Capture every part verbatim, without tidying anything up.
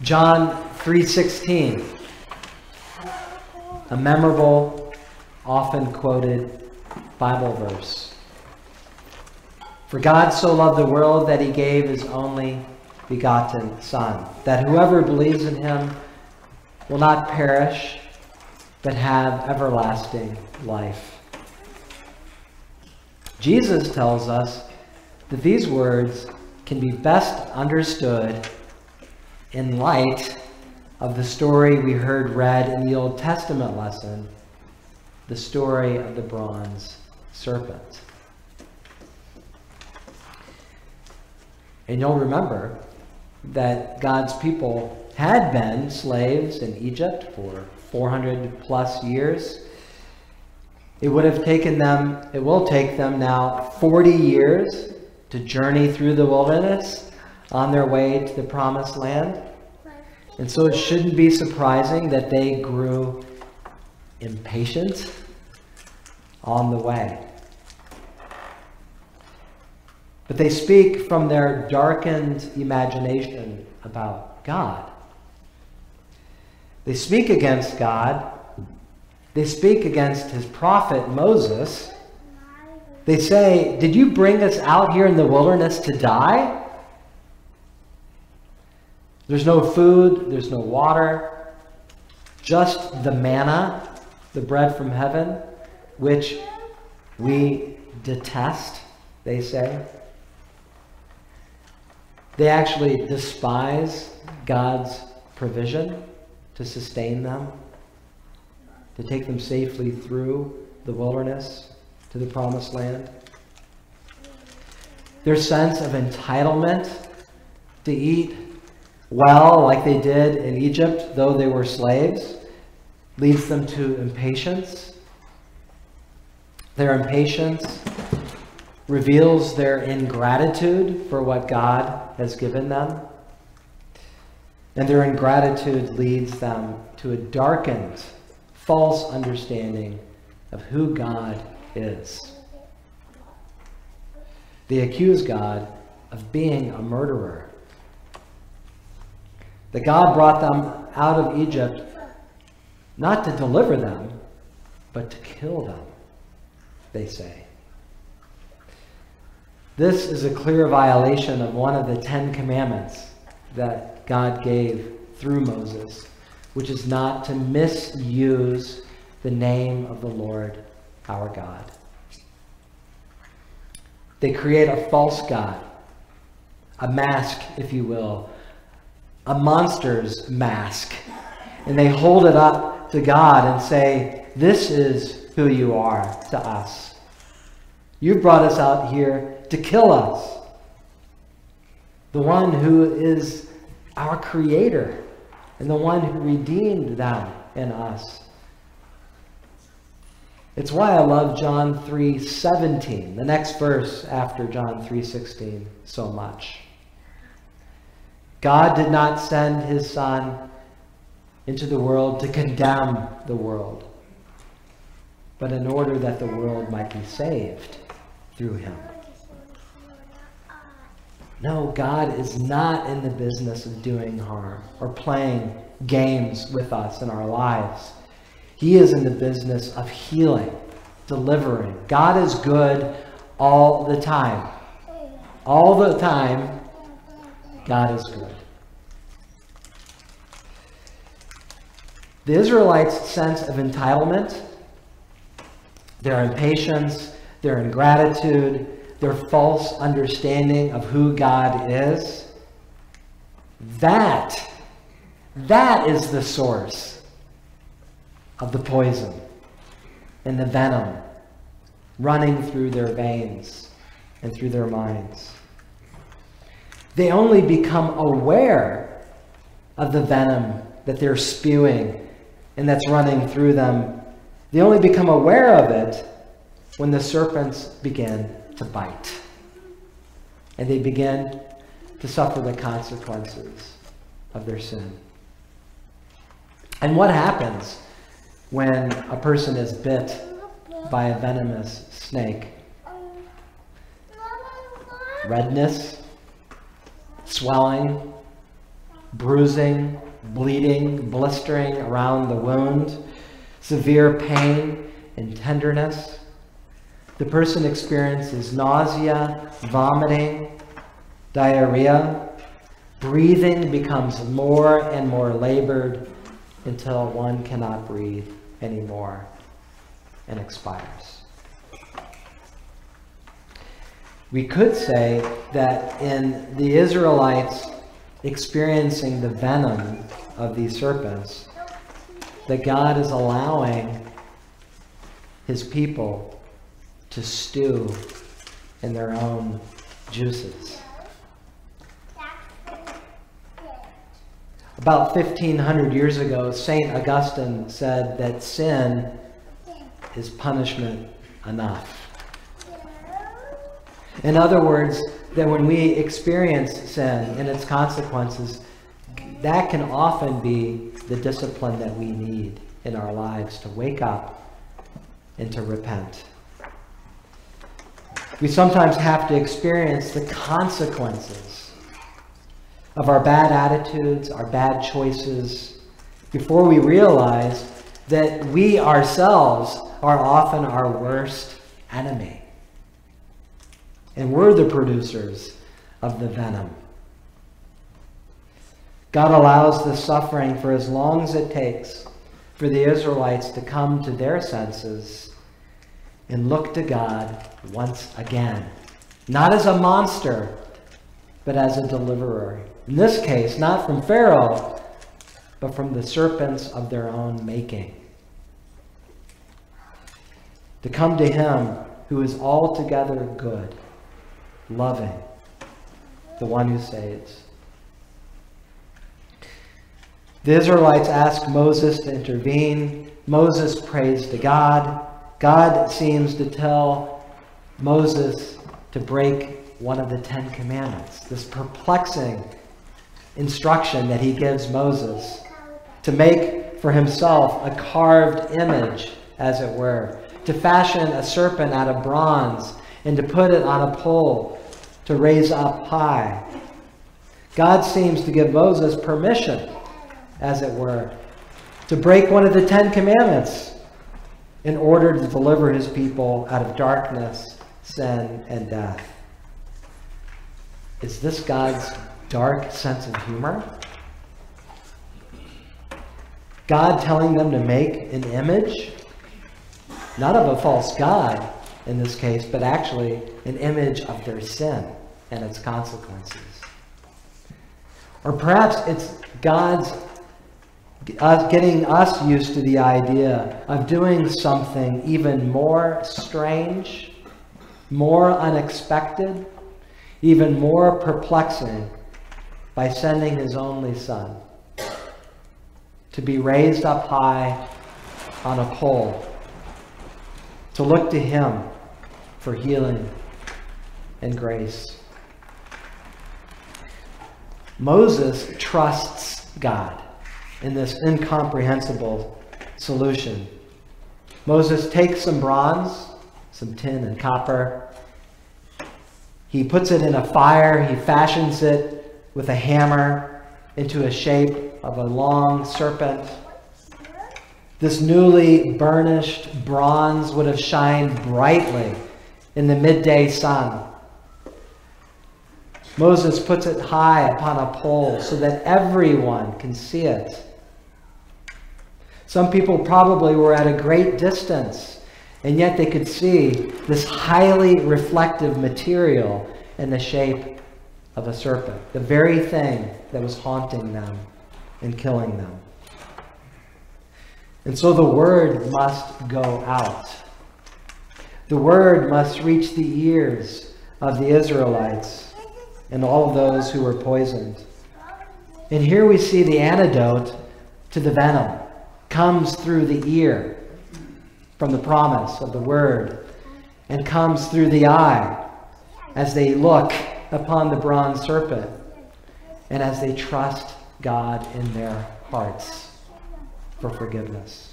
John three sixteen, a memorable, often quoted Bible verse. For God so loved the world that he gave his only begotten Son, that whoever believes in him will not perish, but have everlasting life. Jesus tells us that these words can be best understood in light of the story we heard read in the Old Testament lesson, the story of the bronze serpent. And you'll remember that God's people had been slaves in Egypt for four hundred plus years. It would have taken them, it will take them now forty years to journey through the wilderness on their way to the promised land. And so it shouldn't be surprising that they grew impatient on the way. But they speak from their darkened imagination about God. They speak against God. They speak against his prophet Moses. They say, "Did you bring us out here in the wilderness to die? There's no food, there's no water, just the manna, the bread from heaven, which we detest," they say. They actually despise God's provision to sustain them, to take them safely through the wilderness to the promised land. Their sense of entitlement to eat well like they did in Egypt, though they were slaves, leads them to impatience. Their impatience reveals their ingratitude for what God has given them. And their ingratitude leads them to a darkened, false understanding of who God is. They accuse God of being a murderer. That God brought them out of Egypt not to deliver them, but to kill them, they say. This is a clear violation of one of the Ten Commandments that God gave through Moses, which is not to misuse the name of the Lord our God. They create a false god, a mask, if you will, a monster's mask, and they hold it up to God and say, "This is who you are to us. You brought us out here to kill us. The one who is our creator and the one who redeemed them and us." It's why I love John three seventeen, the next verse after John three sixteen, so much. God did not send his Son into the world to condemn the world, but in order that the world might be saved through him. No, God is not in the business of doing harm or playing games with us in our lives. He is in the business of healing, delivering. God is good all the time. All the time, God is good. The Israelites' sense of entitlement, their impatience, their ingratitude, their false understanding of who God is, that, that is the source of the poison and the venom running through their veins and through their minds. They only become aware of the venom that they're spewing and that's running through them. They only become aware of it when the serpents begin to bite. And they begin to suffer the consequences of their sin. And what happens when a person is bit by a venomous snake? Redness, swelling, bruising, bleeding, blistering around the wound, severe pain and tenderness. The person experiences nausea, vomiting, diarrhea. Breathing becomes more and more labored until one cannot breathe anymore and expires. We could say that in the Israelites experiencing the venom of these serpents, that God is allowing his people to stew in their own juices. About fifteen hundred years ago, Saint Augustine said that sin is punishment enough. In other words, that when we experience sin and its consequences, that can often be the discipline that we need in our lives to wake up and to repent. We sometimes have to experience the consequences of our bad attitudes, our bad choices, before we realize that we ourselves are often our worst enemy. And we're the producers of the venom. God allows the suffering for as long as it takes for the Israelites to come to their senses and look to God once again. Not as a monster, but as a deliverer. In this case, not from Pharaoh, but from the serpents of their own making. To come to him who is altogether good, loving, the one who saves. The Israelites ask Moses to intervene. Moses prays to God. God seems to tell Moses to break one of the Ten Commandments. This perplexing instruction that he gives Moses to make for himself a carved image, as it were, to fashion a serpent out of bronze and to put it on a pole to raise up high. God seems to give Moses permission, as it were, to break one of the Ten Commandments in order to deliver his people out of darkness, sin, and death. Is this God's dark sense of humor? God telling them to make an image, not of a false god in this case, but actually an image of their sin and its consequences. Or perhaps it's God's uh, getting us used to the idea of doing something even more strange, more unexpected, even more perplexing, by sending his only Son to be raised up high on a pole, to look to him for healing and grace. Moses trusts God in this incomprehensible solution. Moses takes some bronze, some tin and copper. He puts it in a fire. He fashions it with a hammer into a shape of a long serpent. This newly burnished bronze would have shined brightly in the midday sun. Moses puts it high upon a pole so that everyone can see it. Some people probably were at a great distance, and yet they could see this highly reflective material in the shape of a serpent, the very thing that was haunting them and killing them. And so the word must go out. The word must reach the ears of the Israelites and all of those who were poisoned. And here we see the antidote to the venom comes through the ear from the promise of the word, and comes through the eye as they look upon the bronze serpent and as they trust God in their hearts for forgiveness.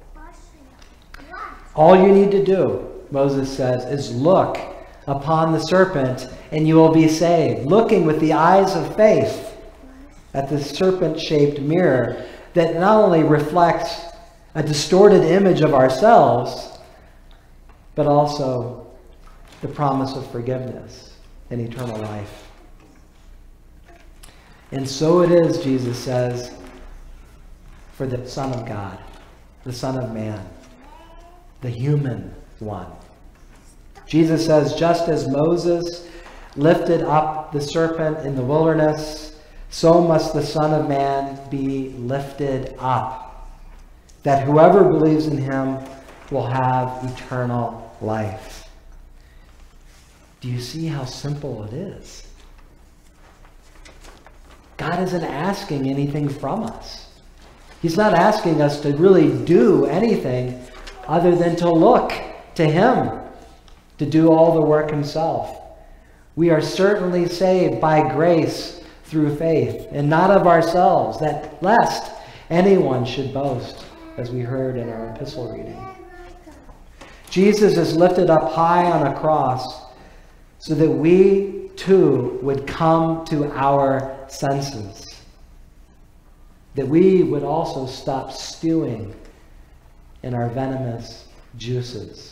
All you need to do, Moses says, is look upon the serpent and you will be saved. Looking with the eyes of faith at the serpent-shaped mirror that not only reflects a distorted image of ourselves, but also the promise of forgiveness and eternal life. And so it is, Jesus says, for the Son of God, the Son of Man, the human one. Jesus says, just as Moses lifted up the serpent in the wilderness, so must the Son of Man be lifted up, that whoever believes in him will have eternal life. Do you see how simple it is? God isn't asking anything from us. He's not asking us to really do anything other than to look to him, to do all the work himself. We are certainly saved by grace through faith, and not of ourselves, that lest anyone should boast, as we heard in our epistle reading. Jesus is lifted up high on a cross so that we too would come to our senses, that we would also stop stewing in our venomous juices.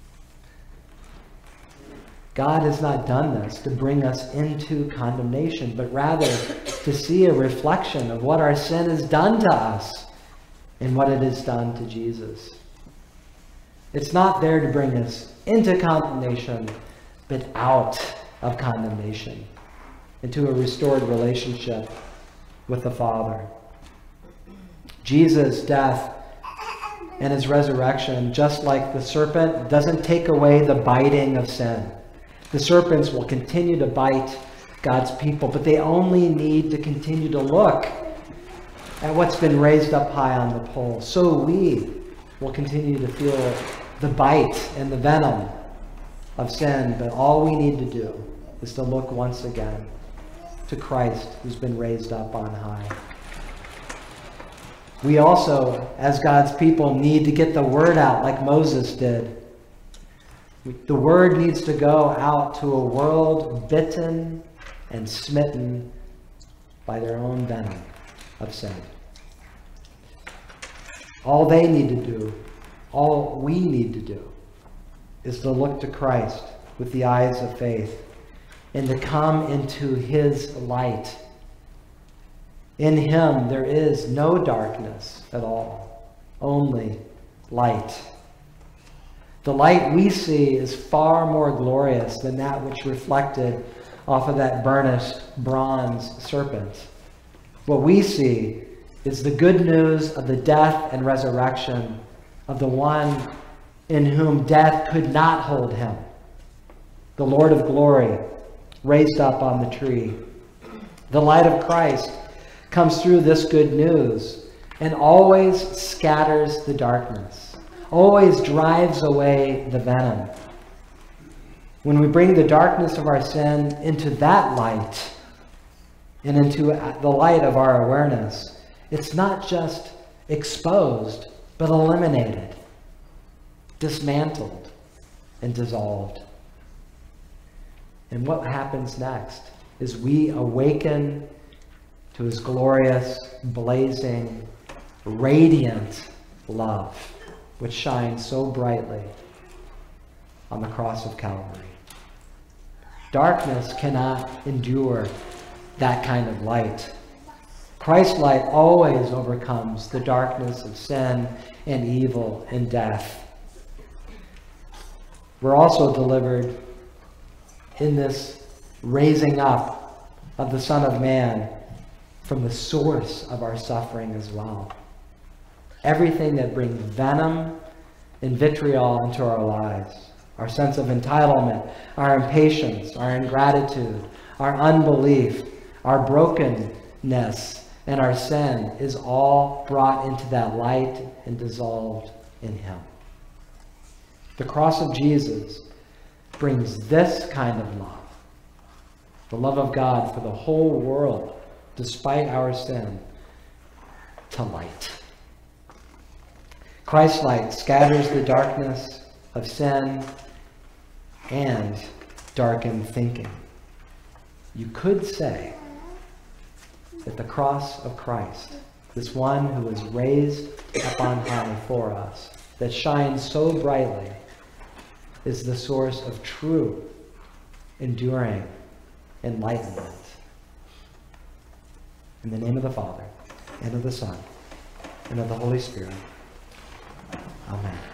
God has not done this to bring us into condemnation, but rather to see a reflection of what our sin has done to us and what it has done to Jesus. It's not there to bring us into condemnation, but out of condemnation, into a restored relationship with the Father. Jesus' death and his resurrection, just like the serpent, doesn't take away the biting of sin. The serpents will continue to bite God's people, but they only need to continue to look at what's been raised up high on the pole. So we will continue to feel the bite and the venom of sin, but all we need to do is to look once again to Christ, who's been raised up on high. We also, as God's people, need to get the word out like Moses did. The word needs to go out to a world bitten and smitten by their own venom of sin. All they need to do, all we need to do, is to look to Christ with the eyes of faith and to come into his light. In him there is no darkness at all, only light. The light we see is far more glorious than that which reflected off of that burnished bronze serpent. What we see is the good news of the death and resurrection of the one in whom death could not hold him, the Lord of glory, raised up on the tree. The light of Christ comes through this good news and always scatters the darkness, always drives away the venom. When we bring the darkness of our sin into that light and into the light of our awareness, it's not just exposed, but eliminated, dismantled, and dissolved. And what happens next is we awaken to his glorious, blazing, radiant love, which shines so brightly on the cross of Calvary. Darkness cannot endure that kind of light. Christ's light always overcomes the darkness of sin and evil and death. We're also delivered in this raising up of the Son of Man from the source of our suffering as well. Everything that brings venom and vitriol into our lives, our sense of entitlement, our impatience, our ingratitude, our unbelief, our brokenness, and our sin is all brought into that light and dissolved in him. The cross of Jesus brings this kind of love, the love of God for the whole world, despite our sin, to light. Christ's light scatters the darkness of sin and darkened thinking. You could say that the cross of Christ, this one who was raised up on high for us, that shines so brightly, is the source of true, enduring enlightenment. In the name of the Father, and of the Son, and of the Holy Spirit. Amen.